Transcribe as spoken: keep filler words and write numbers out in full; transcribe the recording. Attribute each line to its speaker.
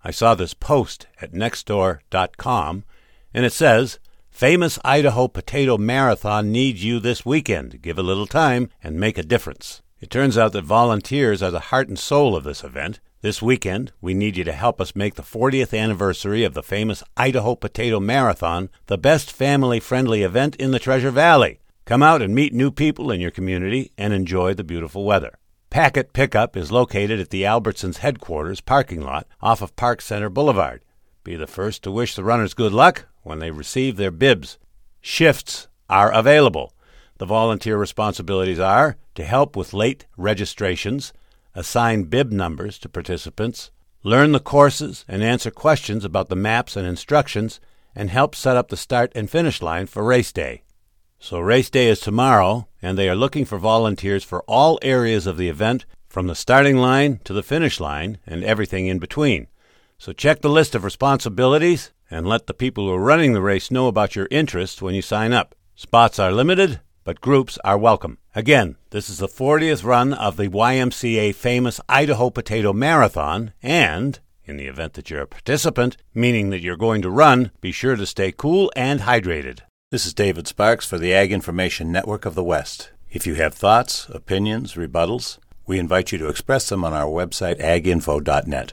Speaker 1: I saw this post at nextdoor dot com, and it says, Famous Idaho Potato Marathon needs you this weekend. Give a little time and make a difference. It turns out that volunteers are the heart and soul of this event. This weekend, we need you to help us make the fortieth anniversary of the famous Idaho Potato Marathon the best family-friendly event in the Treasure Valley. Come out and meet new people in your community and enjoy the beautiful weather. Packet Pickup is located at the Albertsons headquarters parking lot off of Park Center Boulevard. Be the first to wish the runners good luck when they receive their bibs. Shifts are available. The volunteer responsibilities are to help with late registrations, assign bib numbers to participants, learn the courses and answer questions about the maps and instructions, and help set up the start and finish line for race day. So race day is tomorrow, and they are looking for volunteers for all areas of the event, from the starting line to the finish line and everything in between. So check the list of responsibilities and let the people who are running the race know about your interest when you sign up. Spots are limited, but groups are welcome. Again, this is the fortieth run of the Y M C A famous Idaho Potato Marathon, and in the event that you're a participant, meaning that you're going to run, be sure to stay cool and hydrated. This is David Sparks for the Ag Information Network of the West. If you have thoughts, opinions, rebuttals, we invite you to express them on our website, ag info dot net.